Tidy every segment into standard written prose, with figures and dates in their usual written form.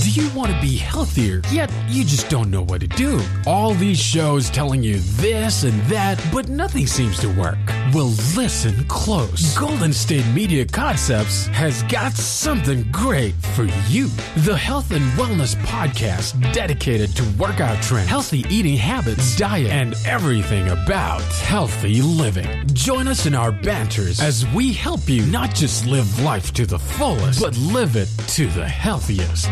Do you want to be healthier, yet you just don't know what to do? All these shows telling you this and that, but nothing seems to work. Well, listen close. Golden State Media Concepts has got something great for you. The Health and Wellness Podcast dedicated to workout trends, healthy eating habits, diet, and everything about healthy living. Join us in our banters as we help you not just live life to the fullest, but live it to the healthiest.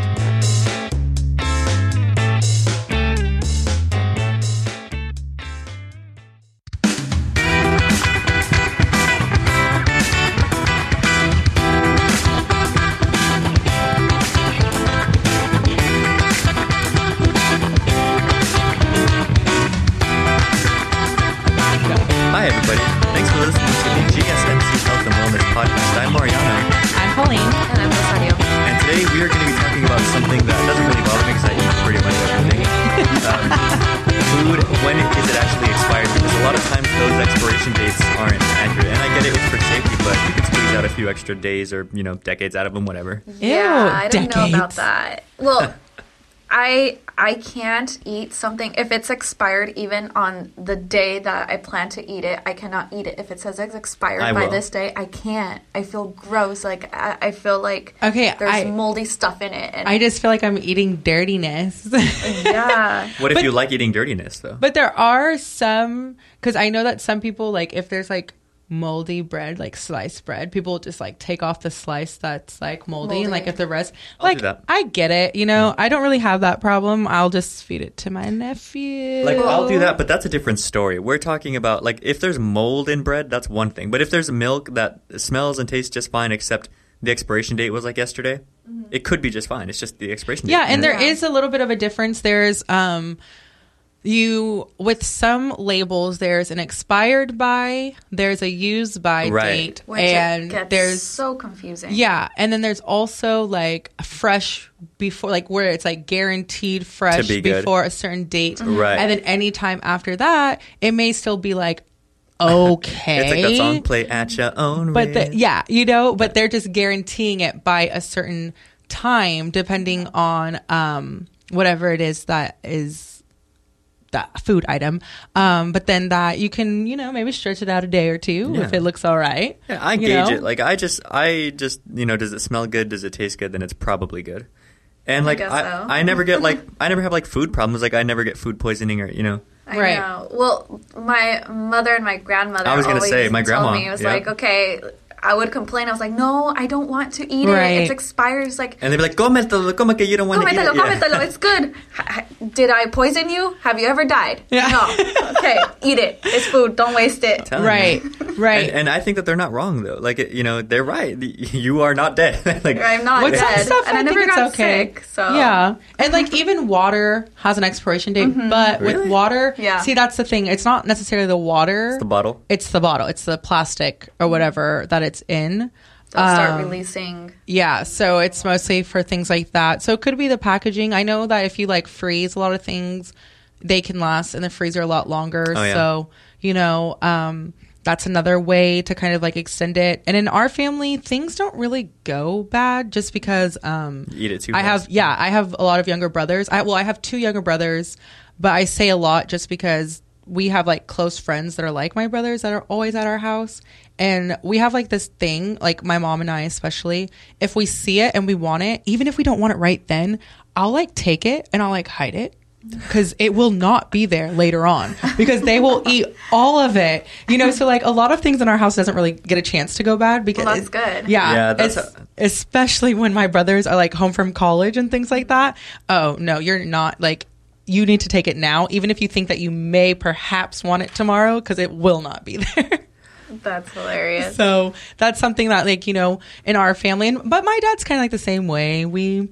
Hi, everybody. Thanks for listening to the GSMC Health and Wellness Podcast. I'm Mariano. I'm Pauline. And I'm Rosario. And today we are going to be talking about something that doesn't really bother me because I eat pretty much everything. Food, when is it actually expired? Because a lot of times those expiration dates aren't accurate. And I get it, it's for safety, but you can squeeze out a few extra days or, decades out of them, whatever. Yeah, I didn't know about Decades. that. Well, I can't eat something if it's expired even on the day that I plan to eat it. I cannot eat it if it says it's expired I by will. this day. I can't. I feel gross. Like I feel like there's moldy stuff in it. And I just feel like I'm eating dirtiness. yeah. What if you like eating dirtiness, though? But there are some, because I know that some people, like, if there's like moldy bread, like sliced bread, people just like take off the slice that's like moldy. And like if the rest, I'll like, do that. I get it, I don't really have that problem. I'll just feed it to my nephew. Like, I'll do that, but that's a different story. We're talking about, like, if there's mold in bread, that's one thing. But if there's milk that smells and tastes just fine, except the expiration date was like yesterday, it could be just fine. It's just the expiration date. Yeah, and there Yeah. is a little bit of a difference. There's with some labels, there's an expired by, there's a used by Right. date, Which and it gets there's so confusing. yeah, and then there's also like a fresh before, like where it's like guaranteed fresh To be good. before a certain date, Right. and then any time after that, it may still be like okay. It's like that song, play at your own But risk. but they're just guaranteeing it by a certain time, depending on whatever it is that is that food item. But then that you can, maybe stretch it out a day or two Yeah. if it looks all right. Yeah, I you gauge know? it. Like, I just, does it smell good? Does it taste good? Then it's probably good. And like, guess so. I never get I never have like food problems. Like, I never get food poisoning or, I Right. know. Well, my mother and my grandmother I was gonna always say, my grandma, told me, it was yeah. like, okay, I would complain. I was like, no, I don't want to eat Right. it. It's expired. It's like, And they'd be like, Cometelo, come que you don't want to eat Cometelo, it. Yeah. cometelo, it's good. Did I poison you? Have you ever died? Yeah. No. Okay, eat it. It's food. Don't waste it. Telling Right, you. right. And I think that they're not wrong, though. Like, they're right. You are not dead. Like, I'm not With some dead. stuff, and I think never it's got okay. sick. So Yeah. And like even water has an expiration date, but Really? with water, Yeah. see, that's the thing. It's not necessarily the water. It's the bottle. It's the bottle. It's the plastic or whatever that it's in. they'll start releasing. Yeah, so it's mostly for things like that. So it could be the packaging. I know that if you like freeze a lot of things, they can last in the freezer a lot longer. Oh, yeah. So, that's another way to kind of like extend it. And in our family, things don't really go bad just because You eat it too I fast. have a lot of younger brothers. I have 2 younger brothers, but I say a lot just because we have like close friends that are like my brothers that are always at our house. And we have like this thing, like my mom and I especially, if we see it and we want it, even if we don't want it right then, I'll like take it and I'll like hide it. Because it will not be there later on because they will eat all of it, so like a lot of things in our house doesn't really get a chance to go bad because Well, that's good. Yeah, that's especially when my brothers are like home from college and things like that. Oh no, you're not, like, you need to take it now, even if you think that you may perhaps want it tomorrow, because it will not be there. That's hilarious. So that's something that, like, in our family, but my dad's kind of like the same way.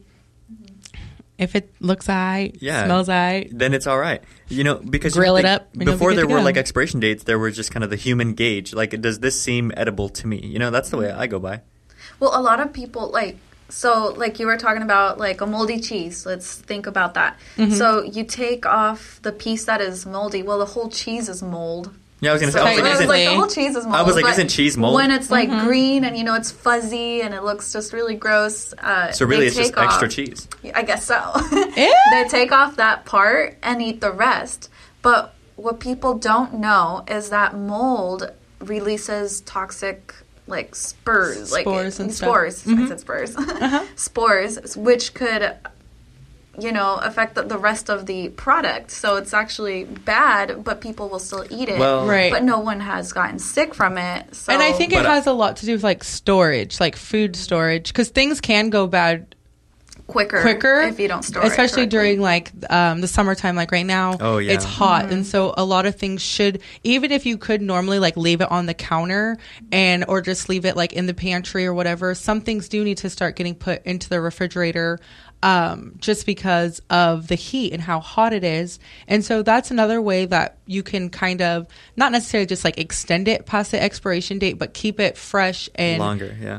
If it looks aight, Yeah. smells aight, Then it's all right. Because Grill it up, and you'll be Before good there to were go. like expiration dates, there were just kind of the human gauge. Like, does this seem edible to me? That's the way I go by. Well, a lot of people like you were talking about like a moldy cheese. Let's think about that. Mm-hmm. So you take off the piece that is moldy. Well, the whole cheese is mold. Yeah, I was gonna say. So I was it's like, like the whole cheese is mold. I was like, but isn't cheese mold? when it's like green and it's fuzzy and it looks just really gross? So really, they it's just take extra off- cheese. I guess so. Ew. They take off that part and eat the rest. But what people don't know is that mold releases toxic like spores, Spores and stuff. spores. I said spurs. Spores, which could affect the rest of the product. So it's actually bad, but people will still eat it. Well, Right. But no one has gotten sick from it. So. And I think it But, has a lot to do with like storage, like food storage, because things can go bad quicker if you don't store it especially correctly. during like the summertime, like right now. Oh, yeah. It's hot, and so a lot of things should, even if you could normally like leave it on the counter or just leave it like in the pantry or whatever, some things do need to start getting put into the refrigerator, just because of the heat and how hot it is. And so that's another way that you can kind of not necessarily just like extend it past the expiration date, but keep it fresh and Longer, yeah.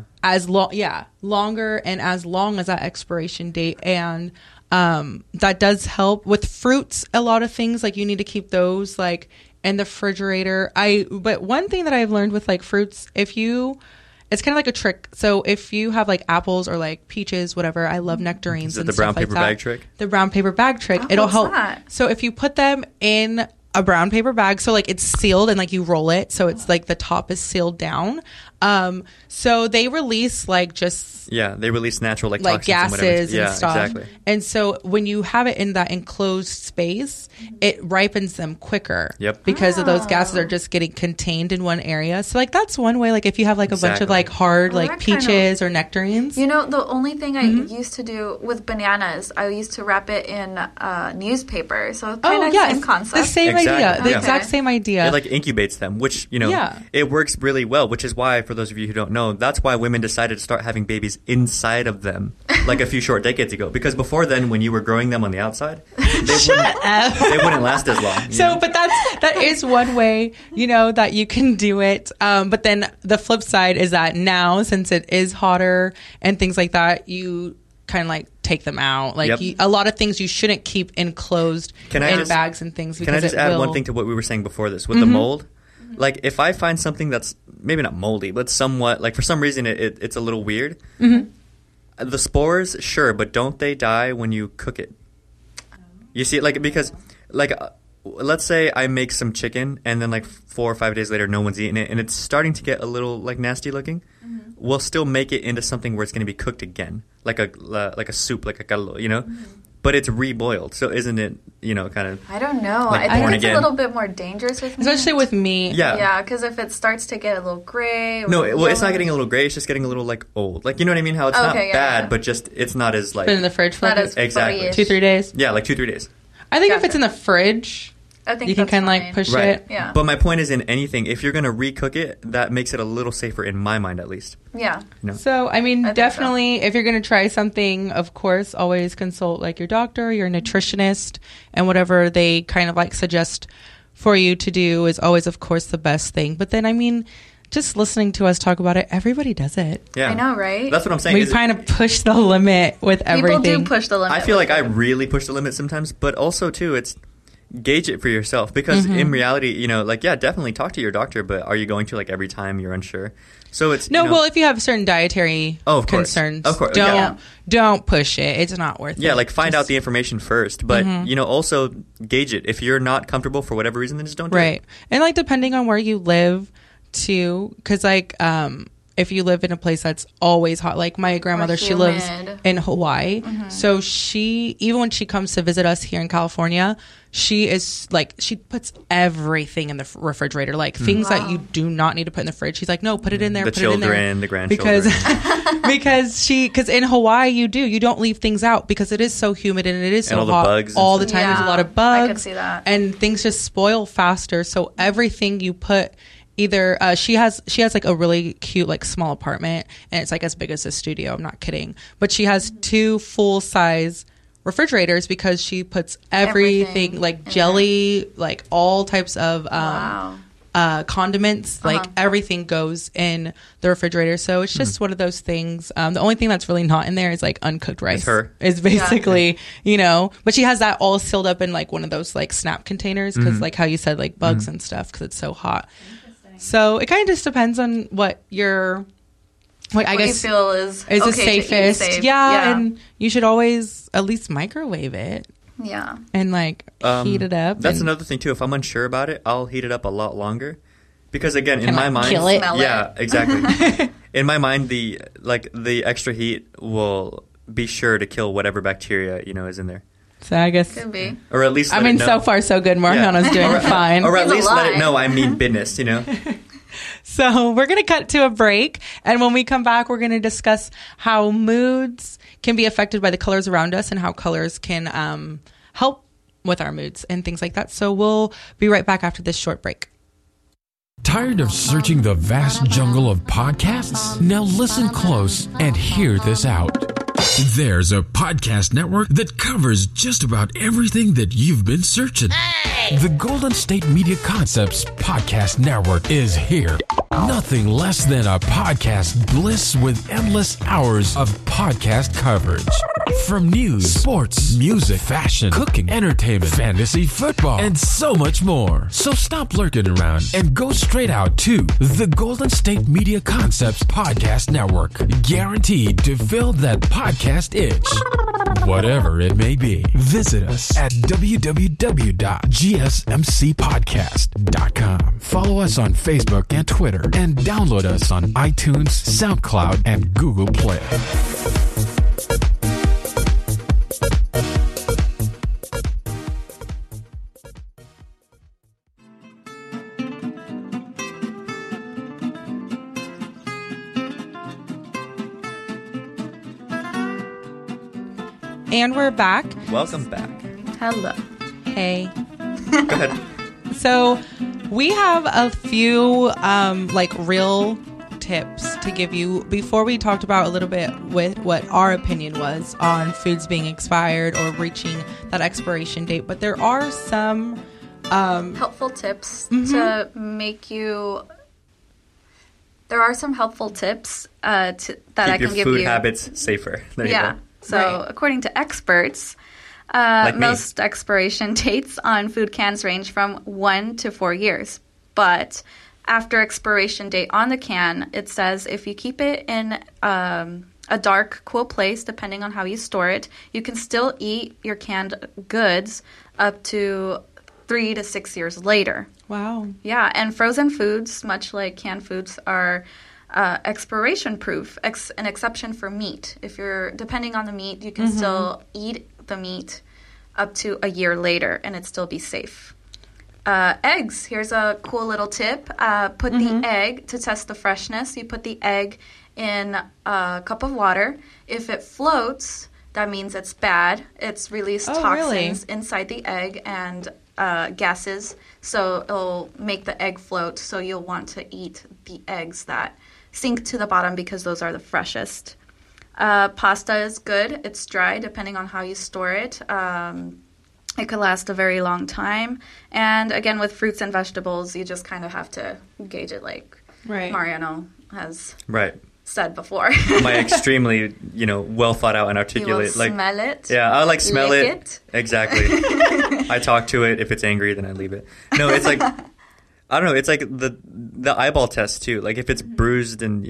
longer and as long as that expiration date. And that does help with fruits. A lot of things like you need to keep those like in the refrigerator. But one thing that I've learned with like fruits, it's kind of like a trick. So if you have like apples or like peaches, whatever, I love nectarines. Is it and the brown stuff like paper that. bag trick? The brown paper bag trick. Oh, It'll what's help. that? So if you put them in a brown paper bag, so like it's sealed and like you roll it, so it's like the top is sealed down. So they release like just Yeah, they release natural like like toxins and whatever. gases and stuff. Exactly. And so when you have it in that enclosed space, it ripens them quicker. Yep. Because of those gases are just getting contained in one area. So like that's one way. Like if you have like a bunch of Exactly. like hard Well, like that kind of- peaches or nectarines. The only thing I used to do with bananas, I used to wrap it in newspaper. So kind of same it's concept. the same Exactly. idea. The Yeah. exact Okay. same idea. It like incubates them, which, Yeah. it works really well, which is why, for those of you who don't know, that's why women decided to start having babies inside of them like a few short decades ago. Because before then, when you were growing them on the outside, they wouldn't last as long. So, but that is one way, that you can do it. But then the flip side is that now, since it is hotter and things like that, you kind of like take them out. Like Yep. a lot of things you shouldn't keep enclosed in bags and things. Because Can I just it add will- one thing to what we were saying before this with the mold? Like if I find something that's maybe not moldy, but somewhat like for some reason it's a little weird. The spores, sure, but don't they die when you cook it? You see, like because like let's say I make some chicken and then like 4 or 5 days later no one's eating it and it's starting to get a little like nasty looking. We'll still make it into something where it's going to be cooked again, like a soup, like a caldo, But it's reboiled, so isn't it, kind of? I don't know. Like I born think it's again. a little bit more dangerous with me. Especially with me. Yeah. Yeah, because if it starts to get a little gray. Or No, well, it's not yellow- getting a little gray. It's just getting a little like old. Like you know what I mean? How it's not Okay, yeah, bad, yeah. but just it's not as like Put it in the fridge for Not like as Exactly. furry-ish. 2-3 days. yeah, like 2-3 days. I think if Gotcha. it's in the fridge, I think you can that's kind of like fine. push Right. it. Yeah. But my point is, in anything, if you're gonna recook it, that makes it a little safer in my mind, at least. Yeah. So, I mean, I think definitely, if you're going to try something, of course, always consult like your doctor, your nutritionist, and whatever they kind of like suggest for you to do is always, of course, the best thing. But then, I mean, just listening to us talk about it, everybody does it. Yeah, I know, right? That's what I'm saying. We is- kind of push the limit with People everything. do push the limit. I feel with like I it. really push the limit sometimes, but also too, it's gauge it for yourself because in reality, definitely talk to your doctor, but are you going to like every time you're unsure? So it's No, well, if you have certain dietary of course. concerns, Of course, don't push it. It's not worth it. yeah, like find Just- out the information first, but also gauge it. If you're not comfortable for whatever reason, then just don't do right. it. And like depending on where you live too, because like if you live in a place that's always hot, like my grandmother, she lives humid. in Hawaii, so she, even when she comes to visit us here in California, she is like, she puts everything in the refrigerator, like things that you do not need to put in the fridge. She's like, no, put it in there, The put it in there. children, the grandchildren. Because in Hawaii you don't leave things out because it is so humid and it is so And all the hot bugs and all the stuff. time. There's a Yeah, lot of I bugs. could see that. And things just spoil faster. So everything you put, either she has like a really cute like small apartment and it's like as big as a studio. I'm not kidding, but she has 2 full size refrigerators because she puts everything Everything like in jelly, like all types of Wow. condiments, like everything goes in the refrigerator. So it's just one of those things. The only thing that's really not in there is like uncooked rice. It's basically, you know, but she has that all sealed up in like one of those like snap containers because like how you said, like bugs and stuff because it's so hot. So it kind of just depends on what your... What I guess you feel is the safest. Safe. Yeah, and you should always at least microwave it. Yeah. And like heat it up. That's another thing too. If I'm unsure about it, I'll heat it up a lot longer. Because again, in my mind, kill it. Yeah, exactly. In my mind, the extra heat will be sure to kill whatever bacteria, you know, is in there. So I guess could be. Or at least I mean, so far so good. Mariano's doing fine. Or at least let it know I mean business, you know. So we're going to cut to a break. And when we come back, we're going to discuss how moods can be affected by the colors around us and how colors can help with our moods and things like that. So we'll be right back after this short break. Tired of searching the vast jungle of podcasts? Now listen close and hear this out. There's a podcast network that covers just about everything that you've been searching. Hey! The Golden State Media Concepts Podcast Network is here. Nothing less than a podcast bliss with endless hours of podcast coverage. From news, sports, music, fashion, cooking, entertainment, fantasy, football, and so much more. So stop lurking around and go straight out to the Golden State Media Concepts Podcast Network. Guaranteed to fill that podcast itch. Whatever it may be. Visit us at www.gsmcpodcast.com. Follow us on Facebook and Twitter and download us on iTunes, SoundCloud, and Google Play. And we're back. Welcome back. Hello. Hey. Go ahead. So we have a few like real tips to give you before we talked about a little bit with what our opinion was on foods being expired or reaching that expiration date. But there are some helpful tips to make you... There are some helpful tips that I can give you. Keep your food habits safer. There you go. So according to experts, most expiration dates on food cans range from 1 to 4 years. But after expiration date on the can, it says if you keep it in a dark, cool place, depending on how you store it, you can still eat your canned goods up to 3 to 6 years later. Wow. Yeah, and frozen foods, much like canned foods, are expiration proof, an exception for meat. If you're depending on the meat, you can still eat the meat up to a year later and it still be safe. Eggs, here's a cool little tip. Put the egg, to test the freshness, you put the egg in a cup of water. If it floats, that means it's bad. It's released toxins inside the egg and gases, so it'll make the egg float, so you'll want to eat the eggs that sink to the bottom because those are the freshest. Pasta is good. It's dry, depending on how you store it. It could last a very long time. And again, with fruits and vegetables, you just kind of have to gauge it like Mariano has said before. My extremely, well thought out and articulate. You will smell it. Yeah, I like smell lick it. Exactly. I talk to it. If it's angry, then I leave it. No, it's like... I don't know. It's like the eyeball test too. Like if it's bruised and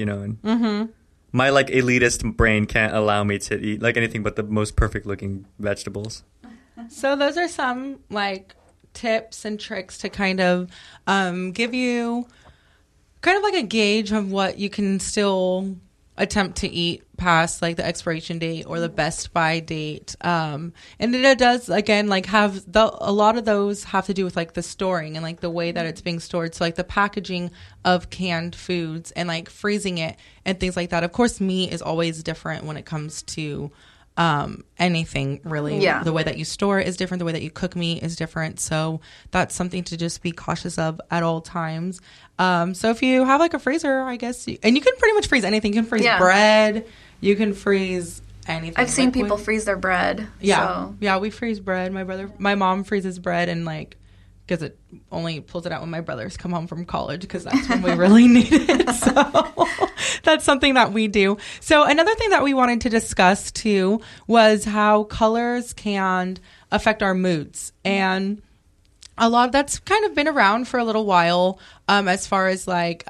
my like elitist brain can't allow me to eat like anything but the most perfect looking vegetables. So those are some like tips and tricks to kind of give you kind of like a gauge of what you can still attempt to eat past like the expiration date or the best by date, and then it does again like have a lot of those have to do with like the storing and like the way that it's being stored. So like the packaging of canned foods and like freezing it and things like that. Of course, meat is always different when it comes to anything really. The way that you store it is different. The way that you cook meat is different. So that's something to just be cautious of at all times. So if you have like a freezer, I guess, and you can pretty much freeze anything. You can freeze bread. You can freeze anything. I've seen people freeze their bread. Yeah. So. Yeah, we freeze bread. My mom freezes bread in like because it only pulls it out when my brothers come home from college, because that's when we really need it. So that's something that we do. So another thing that we wanted to discuss too was how colors can affect our moods. And a lot of that's kind of been around for a little while, as far as like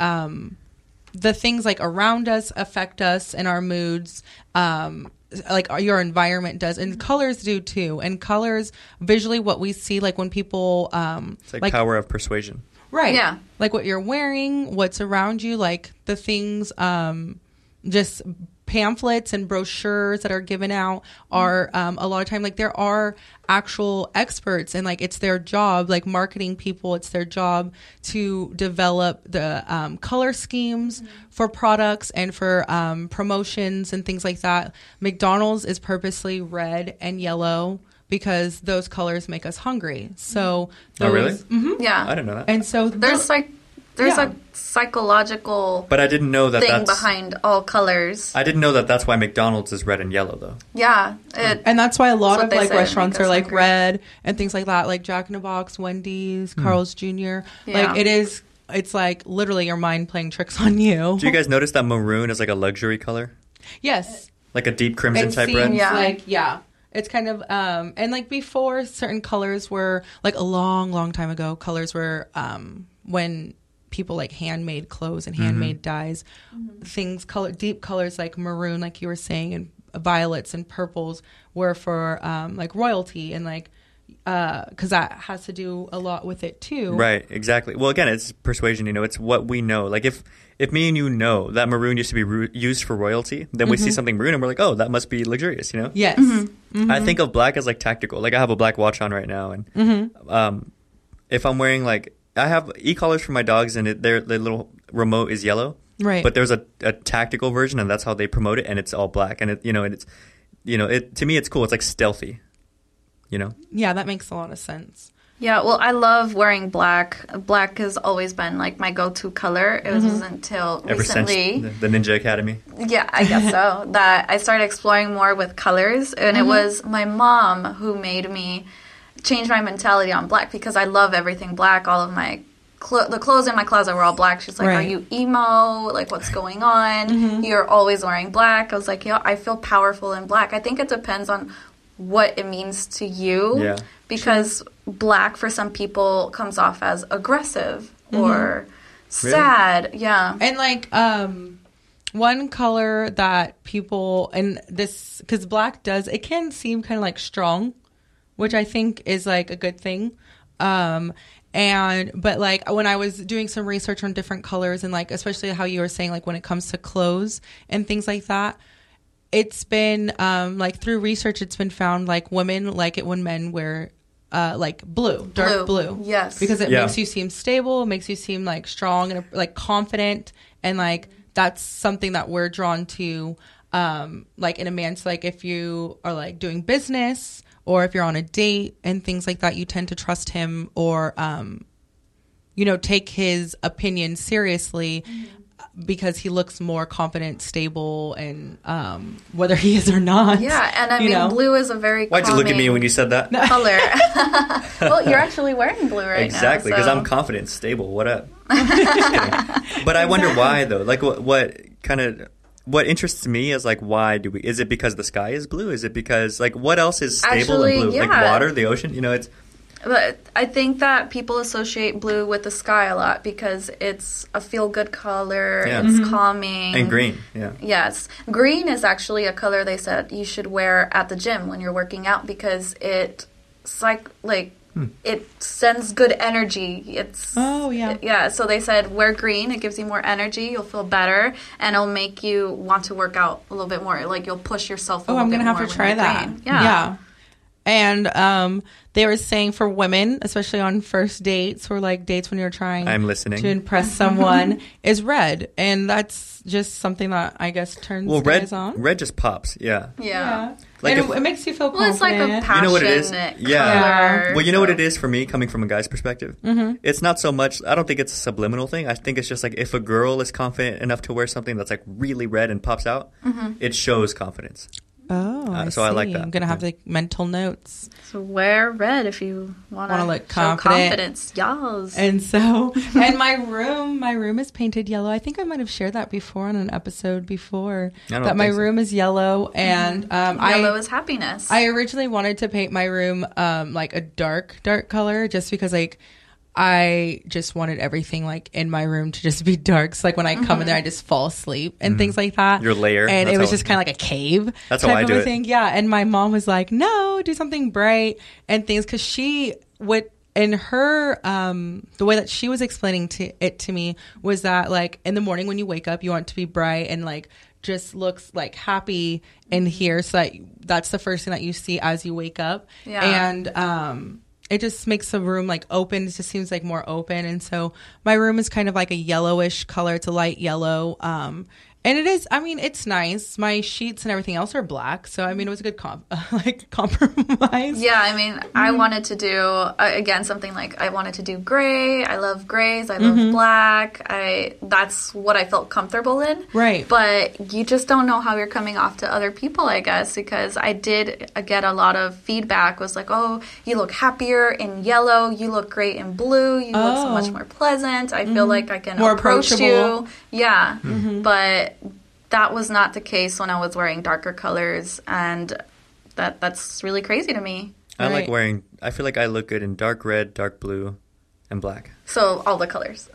the things like around us affect us and our moods. Like your environment does, and colors do too. And colors, visually, what we see, like when people it's like power of persuasion, right? Yeah, like what you're wearing, what's around you, like the things, just pamphlets and brochures that are given out are a lot of time, like there are actual experts, and like it's their job, like marketing people, it's their job to develop the color schemes for products and for promotions and things like that. McDonald's is purposely red and yellow because those colors make us hungry. So those, oh really? Mm-hmm. Yeah, I didn't know that. And so there's a psychological but I didn't know that thing that's behind all colors. I didn't know that that's why McDonald's is red and yellow though. Yeah, and that's why a lot of like say, restaurants are like hungry. red and things like that, like Jack in the Box, Wendy's, Carl's Jr. Yeah. Like it's like literally your mind playing tricks on you. Do you guys notice that maroon is like a luxury color? Yes. Like a deep crimson It type seems red? Yeah. It's kind of and like before, certain colors were like a long time ago, colors were when people like handmade clothes and handmade dyes, things deep colors like maroon, like you were saying, and violets and purples were for like royalty, and like because that has to do a lot with it too. Right, exactly. Well, again, it's persuasion. It's what we know. Like if me and you know that maroon used to be used for royalty, then we see something maroon and we're like, oh, that must be luxurious. Yes. I think of black as like tactical. Like I have a black watch on right now, and if I'm wearing like, I have e-collars for my dogs, and their little remote is yellow. Right. But there's a tactical version, and that's how they promote it, and it's all black, and it's to me it's cool. It's like stealthy. Yeah, that makes a lot of sense. Yeah, well, I love wearing black. Black has always been like my go-to color. It wasn't until Ever recently, since the Ninja Academy. yeah, I guess so, that I started exploring more with colors, and it was my mom who made me change my mentality on black, because I love everything black. All of my the clothes in my closet were all black. She's like, Right. are you emo? Like, what's going on? You're always wearing black. I was like, yeah, I feel powerful in black. I think it depends on what it means to you. Yeah. Because black for some people comes off as aggressive or sad. Yeah. And like one color that people, and this, because black it can seem kind of like strong, which I think is like a good thing. But like when I was doing some research on different colors, and like especially how you were saying, like when it comes to clothes and things like that, it's been like through research, it's been found like women like it when men wear like dark blue. Yes. Because it makes you seem stable, it makes you seem like strong and like confident, and like that's something that we're drawn to, like in a man. So like if you are like doing business, or if you're on a date and things like that, you tend to trust him, or take his opinion seriously, because he looks more confident, stable, and whether he is or not. Yeah, and I mean, blue is a very Why'd you look at me when you said that? color. Well, you're actually wearing blue right exactly, now. because I'm confident and stable. What up? Just kidding. But I wonder why, though. Like, what interests me is like, why do we? Is it because the sky is blue? Is it because like what else is stable Actually, and blue? yeah. Like water, the ocean. It's. But I think that people associate blue with the sky a lot because it's a feel-good color. Yeah. It's calming. And green, yeah. Yes. Green is actually a color they said you should wear at the gym when you're working out, because it it sends good energy. Yeah, so they said wear green. It gives you more energy. You'll feel better, and it'll make you want to work out a little bit more. Like you'll push yourself a little bit more. I'm going to have to try that. Green. Yeah. And they were saying for women, especially on first dates or like dates when you're trying I'm listening. to impress someone, is red. And that's just something that I guess turns guys on. Red just pops, yeah. Yeah. Like and it makes you feel confident. Well, it's like a passionate what it is? color. Well, you know what it is for me, coming from a guy's perspective? It's not so much, I don't think it's a subliminal thing. I think it's just like if a girl is confident enough to wear something that's like really red and pops out, it shows confidence. Oh, so I like that. I'm gonna have like mental notes. So wear red if you want to look show confident. confidence. Yes. And so, and my room is painted yellow. I think I might have shared that before on an episode before. That my room is yellow, and yellow is happiness. I originally wanted to paint my room like a dark color, just because like I just wanted everything like in my room to just be dark. So like when I come in there, I just fall asleep and things like that. Your layer. And it was just kind of like a cave. That's how I do it. Thing. Yeah. And my mom was like, no, do something bright and things. Cause she would, in her, the way that she was explaining it to me was that like in the morning when you wake up, you want it to be bright and like just looks like happy in here. So that's the first thing that you see as you wake up. Yeah. And, it just makes the room like open. It just seems like more open. And so my room is kind of like a yellowish color. It's a light yellow. And it is, I mean, it's nice. My sheets and everything else are black. So, I mean, it was a good compromise. Yeah, I mean, I wanted to do, again, something like I wanted to do gray. I love grays. I love black. That's what I felt comfortable in. Right. But you just don't know how you're coming off to other people, I guess, because I did get a lot of feedback. Was like, oh, you look happier in yellow. You look great in blue. You look so much more pleasant. I feel like I can more approach approachable. you. Yeah. But that was not the case when I was wearing darker colors, and that's really crazy to me. I like wearing, I feel like I look good in dark red, dark blue, and black. So all the colors.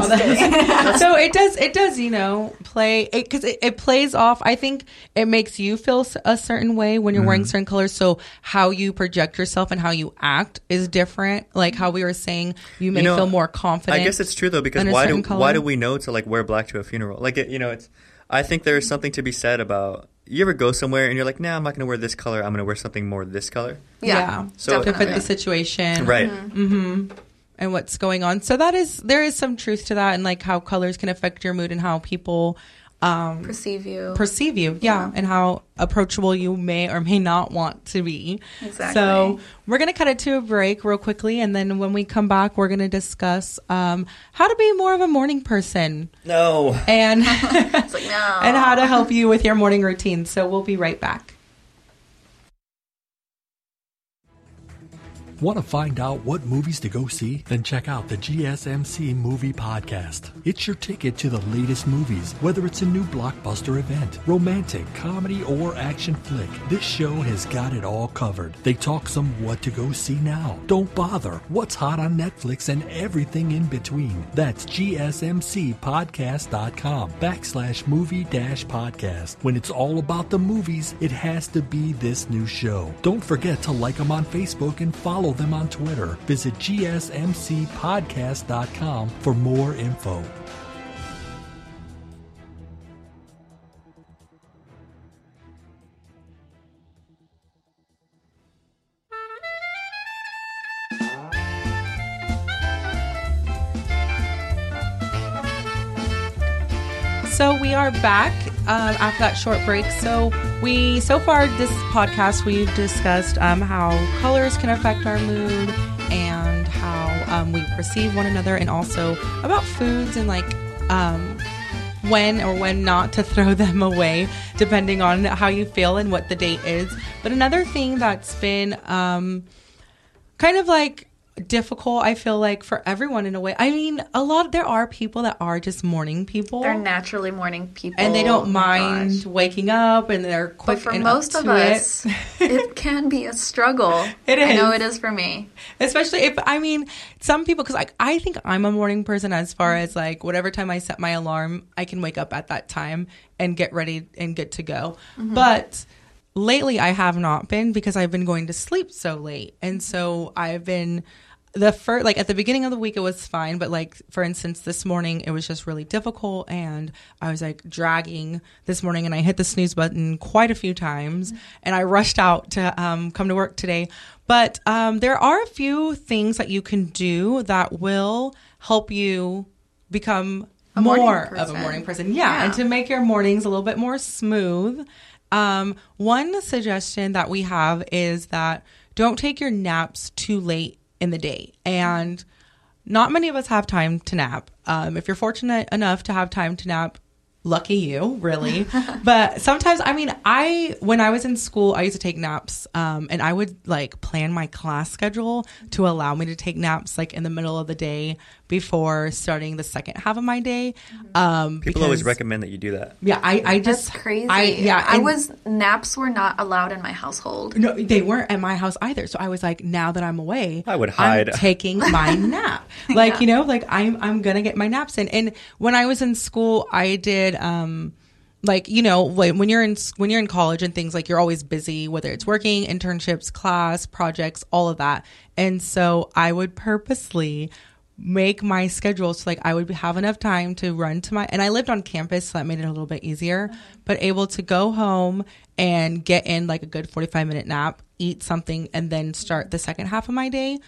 So it does, you know, play, because it plays off. I think it makes you feel a certain way when you're wearing certain colors. So how you project yourself and how you act is different. Like how we were saying, you may feel more confident. I guess it's true though, because why do we know to like wear black to a funeral? Like, I think there's something to be said about, you ever go somewhere and you're like, nah, I'm not going to wear this color. I'm going to wear something more this color. Yeah. So to fit the situation. Right. And what's going on. So there is some truth to that, and like how colors can affect your mood and how people perceive you. Yeah. And how approachable you may or may not want to be. Exactly. So we're going to cut it to a break real quickly, and then when we come back, we're going to discuss how to be more of a morning person. No. And It's like, no. and how to help you with your morning routine. So we'll be right back. Want to find out what movies to go see? Then check out the GSMC Movie Podcast. It's your ticket to the latest movies, whether it's a new blockbuster event, romantic, comedy, or action flick. This show has got it all covered. They talk some what to go see now, don't bother, what's hot on Netflix, and everything in between. That's gsmcpodcast.com/movie-podcast. When it's all about the movies, it has to be this new show. Don't forget to like them on Facebook and follow them on Twitter. Visit gsmcpodcast.com for more info. So we are back after that short break. So far this podcast, we've discussed how colors can affect our mood and how we perceive one another, and also about foods and like when or when not to throw them away, depending on how you feel and what the date is. But another thing that's been kind of like difficult, I feel like, for everyone in a way. I mean, there are people that are just morning people. They're naturally morning people. And they don't mind waking up, and they're quick. But for most of us, it can be a struggle. It is. I know it is for me. Especially some people, because I think I'm a morning person as far as like whatever time I set my alarm, I can wake up at that time and get ready and good to go. But lately I have not been, because I've been going to sleep so late. And so I've been... at the beginning of the week, it was fine. But like, for instance, this morning, it was just really difficult. And I was like dragging this morning, and I hit the snooze button quite a few times. And I rushed out to come to work today. But there are a few things that you can do that will help you become more of a morning person. Yeah. And to make your mornings a little bit more smooth. One suggestion that we have is that don't take your naps too late in the day. And not many of us have time to nap. If you're fortunate enough to have time to nap, Lucky you, really. But sometimes, I mean, when I was in school, I used to take naps, and I would like plan my class schedule to allow me to take naps like in the middle of the day before starting the second half of my day. People always recommend that you do that. Yeah, I just That's crazy. Naps were not allowed in my household. No, they weren't at my house either. So I was like, now that I'm away, I would hide. I'm taking my nap. Like, you know, like I'm gonna get my naps in. And when I was in school, I did like, you know, when you're in college and things, like you're always busy, whether it's working, internships, class, projects, all of that. And so I would purposely make my schedule so like I would have enough time to run to and I lived on campus, so that made it a little bit easier, but able to go home and get in like a good 45-minute nap, eat something, and then start the second half of my day.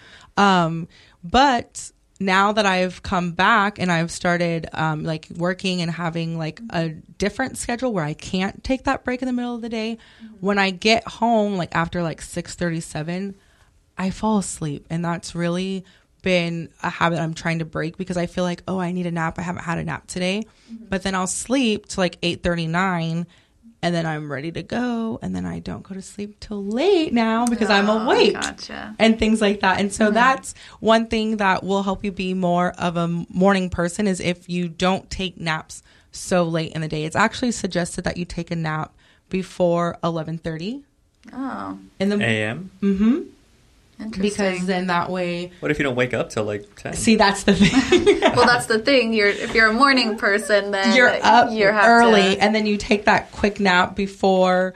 But now that I've come back and I've started like working and having like a different schedule where I can't take that break in the middle of the day, when I get home like after like 6:37, I fall asleep, and that's really been a habit I'm trying to break because I feel like, oh, I need a nap. I haven't had a nap today. But then I'll sleep to like 8:39, and then I'm ready to go, and then I don't go to sleep till late now because I'm awake. Gotcha. And things like that. And so that's one thing that will help you be more of a morning person, is if you don't take naps so late in the day. It's actually suggested that you take a nap before 11:30. Oh. In the a.m.? Mm-hmm. Interesting. Because then that way... What if you don't wake up till like 10? See, that's the thing. Well, that's the thing. If you're a morning person, then you're up early, to... and then you take that quick nap before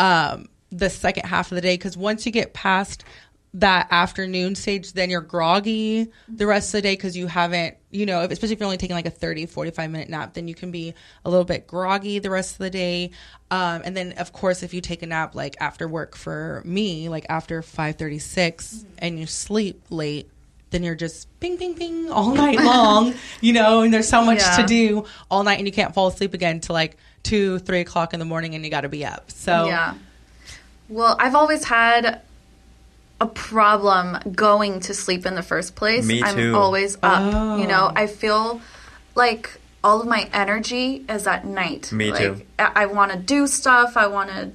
the second half of the day. Because once you get past that afternoon stage, then you're groggy the rest of the day because you haven't, you know, especially if you're only taking like a 45-minute nap, then you can be a little bit groggy the rest of the day. And then, of course, if you take a nap like after work, for me, like after 5:36 and you sleep late, then you're just ping, ping, ping all night long, you know, and there's so much to do all night, and you can't fall asleep again till like 2-3 o'clock in the morning, and you got to be up. So, yeah. Well, I've always had a problem going to sleep in the first place. Me too. I'm always up. You know, I feel like all of my energy is at night. Me too. I want to do stuff. I want to...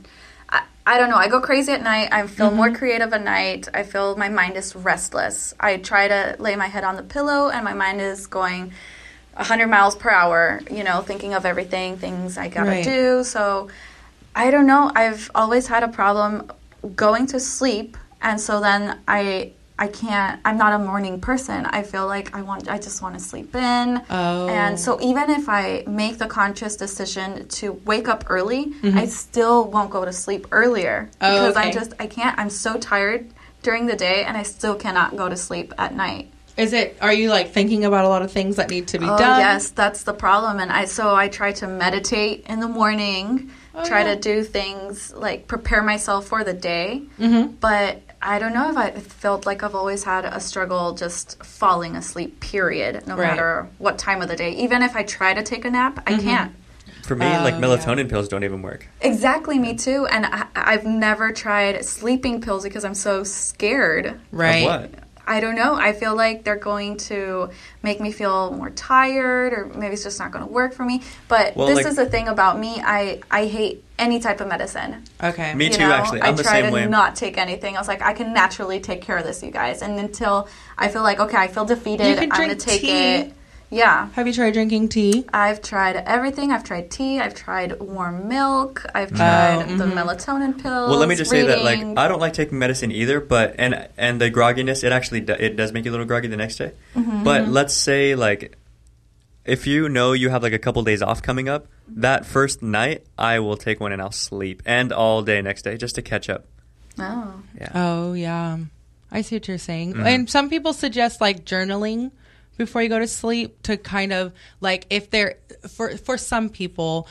I don't know. I go crazy at night. I feel more creative at night. I feel my mind is restless. I try to lay my head on the pillow, and my mind is going 100 miles per hour, you know, thinking of everything, things I gotta do. So, I don't know. I've always had a problem going to sleep, and so then I can't, I'm not a morning person. I feel like I just want to sleep in. Oh. And so even if I make the conscious decision to wake up early, I still won't go to sleep earlier. Oh, because okay. I can't, I'm so tired during the day, and I still cannot go to sleep at night. Are you like thinking about a lot of things that need to be done? Yes, that's the problem. And I try to meditate in the morning, try to do things like prepare myself for the day. But I don't know if I felt like I've always had a struggle just falling asleep, period, no matter what time of the day. Even if I try to take a nap, I can't. For me, like melatonin pills don't even work. Exactly, me too. And I've never tried sleeping pills because I'm so scared. Of what? I don't know. I feel like they're going to make me feel more tired, or maybe it's just not going to work for me. But this is the thing about me. I hate any type of medicine. Okay. Me too, actually. I'm the same way. I try to not take anything. I was like, I can naturally take care of this, you guys. And until I feel like, okay, I feel defeated, I'm going to take it. Yeah. Have you tried drinking tea? I've tried everything. I've tried tea. I've tried warm milk. I've tried the melatonin pills. Well, let me just say that, like, I don't like taking medicine either, but and the grogginess, it does make you a little groggy the next day. But let's say, like, if you know you have like a couple days off coming up, that first night I will take one and I'll sleep, and all day next day just to catch up. Oh. Yeah. Oh, yeah. I see what you're saying. And some people suggest like journaling before you go to sleep to kind of like, if they're for some people,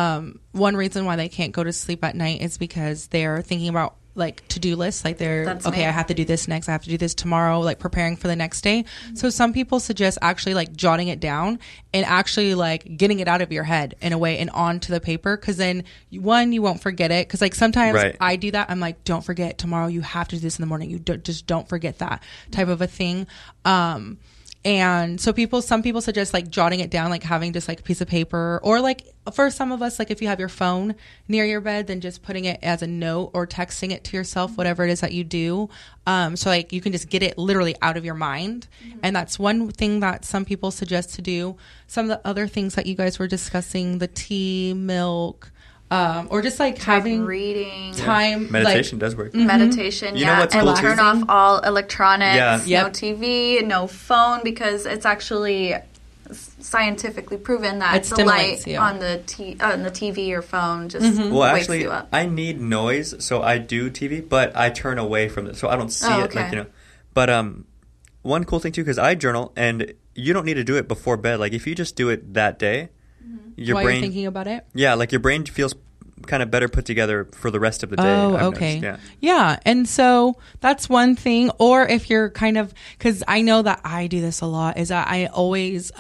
one reason why they can't go to sleep at night is because they're thinking about like to-do lists, like I have to do this next, I have to do this tomorrow, like preparing for the next day. So some people suggest actually like jotting it down and actually like getting it out of your head in a way and onto the paper, because then you won't forget it, because like sometimes I do that. I'm like, don't forget tomorrow, you have to do this in the morning, just don't forget that type of a thing. And so some people suggest like jotting it down, like having just like a piece of paper, or like for some of us, like if you have your phone near your bed, then just putting it as a note or texting it to yourself, whatever it is that you do. So like you can just get it literally out of your mind. And that's one thing that some people suggest to do. Some of the other things that you guys were discussing, the tea, milk, or just like having reading time. Meditation like, does work. Meditation, You know what's and cool turn too? off all electronics, Yeah. no TV, no phone, because it's actually scientifically proven that It the light stimulates you. on the TV or phone just Well, wakes actually, you up. I need noise, so I do TV, but I turn away from it, so I don't see it. okay. Like, you know, but one cool thing too, because I journal, and you don't need to do it before bed. Like if you just do it that day, your while brain, you're thinking about it. yeah, like your brain feels kind of better put together for the rest of the day. Oh, I've okay. noticed. Yeah. And so that's one thing. Or if you're kind of, because I know that I do this a lot, is that I always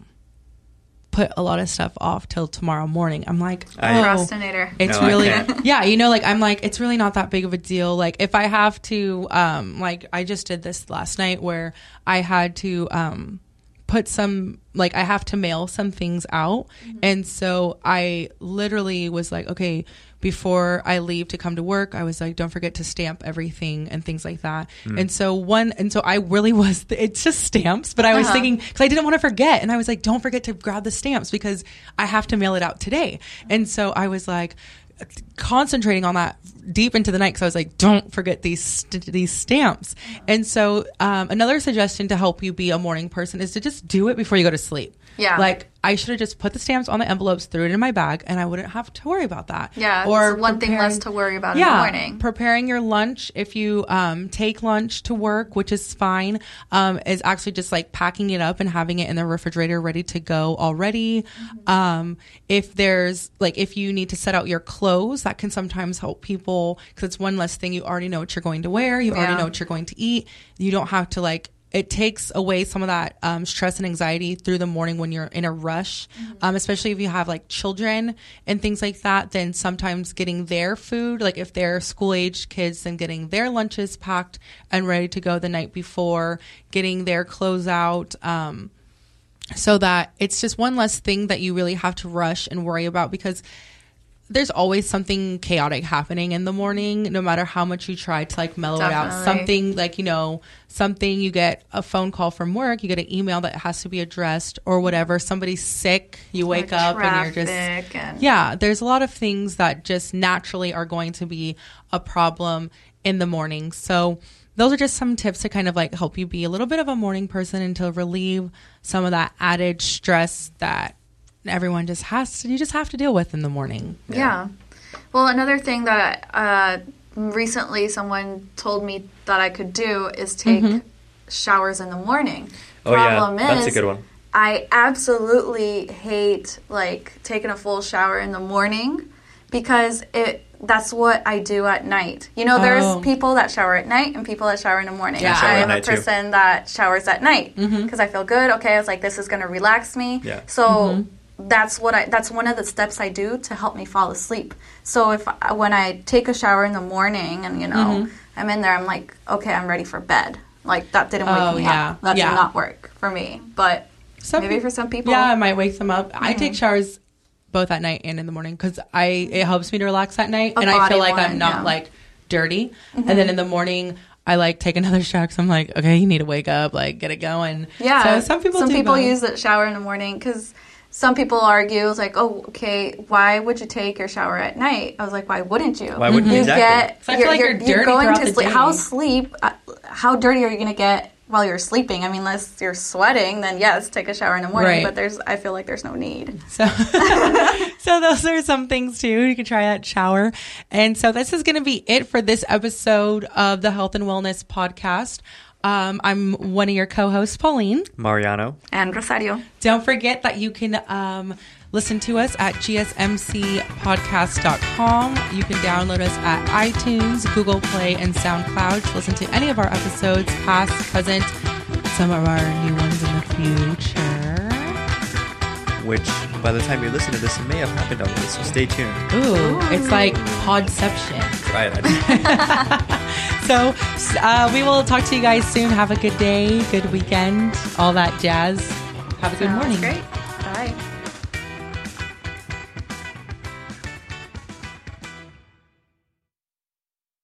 put a lot of stuff off till tomorrow morning. I'm like, Procrastinator. it's No, I really, can't. yeah, you know, like I'm like, it's really not that big of a deal. Like if I have to, like I just did this last night where I had to, put some, like I have to mail some things out. And so I literally was like, okay, before I leave to come to work, I was like, don't forget to stamp everything and things like that. And so I really was, it's just stamps, but I was thinking, cause I didn't want to forget. And I was like, don't forget to grab the stamps because I have to mail it out today. And so I was like, concentrating on that deep into the night because I was like, don't forget these stamps. And so another suggestion to help you be a morning person is to just do it before you go to sleep. Yeah. Like I should have just put the stamps on the envelopes, threw it in my bag, and I wouldn't have to worry about that. Yeah, or it's one thing less to worry about in the morning. Preparing your lunch, if you take lunch to work, which is fine, is actually just like packing it up and having it in the refrigerator ready to go already. If there's like, if you need to set out your clothes, that can sometimes help people because it's one less thing. You already know what you're going to wear. You already know what you're going to eat. You don't have to like, it takes away some of that stress and anxiety through the morning when you're in a rush, especially if you have like children and things like that. Then sometimes getting their food, like if they're school-aged kids, then getting their lunches packed and ready to go the night before, getting their clothes out, so that it's just one less thing that you really have to rush and worry about because there's always something chaotic happening in the morning, no matter how much you try to like mellow it out. Something like, you know, something you get a phone call from work, you get an email that has to be addressed or whatever. Somebody's sick, you wake up and you're just, yeah, there's a lot of things that just naturally are going to be a problem in the morning. So those are just some tips to kind of like help you be a little bit of a morning person and to relieve some of that added stress that everyone just has to, you just have to deal with in the morning. Yeah. Well, another thing that recently someone told me that I could do is take showers in the morning. Problem is, that's a good one. I absolutely hate like taking a full shower in the morning because that's what I do at night. You know, there's people that shower at night and people that shower in the morning. Yeah. I am a person that showers at night because I feel good. Okay, I was like, this is going to relax me. Yeah. So that's one of the steps I do to help me fall asleep. So when I take a shower in the morning and, you know, I'm in there, I'm like, okay, I'm ready for bed. Like, that didn't wake me up. That did not work for me. But maybe for some people. Yeah, it might wake them up. I take showers both at night and in the morning because it helps me to relax at night. And I feel like I'm not, like, dirty. And then in the morning, I, like, take another shower because I'm like, okay, you need to wake up, like, get it going. Yeah. So some people use the shower in the morning because some people argue, it's like, oh, okay, why would you take your shower at night? I was like, why wouldn't you? Why wouldn't you? Exactly. I feel like you're dirty going throughout to the sleep. day. How dirty are you going to get while you're sleeping? I mean, unless you're sweating, then yes, take a shower in the morning. Right. But I feel like there's no need. So those are some things too. You can try that shower. And so this is going to be it for this episode of the Health and Wellness Podcast. I'm one of your co-hosts, Pauline. Mariano. And Rosario. Don't forget that you can listen to us at gsmcpodcast.com. You can download us at iTunes, Google Play, and SoundCloud to listen to any of our episodes, past, present, some of our new ones in the future. Which, by the time you listen to this, may have happened already, so stay tuned. Ooh, it's like Podception. Try it. So we will talk to you guys soon. Have a good day, good weekend, all that jazz. Have a good morning. Great. Bye.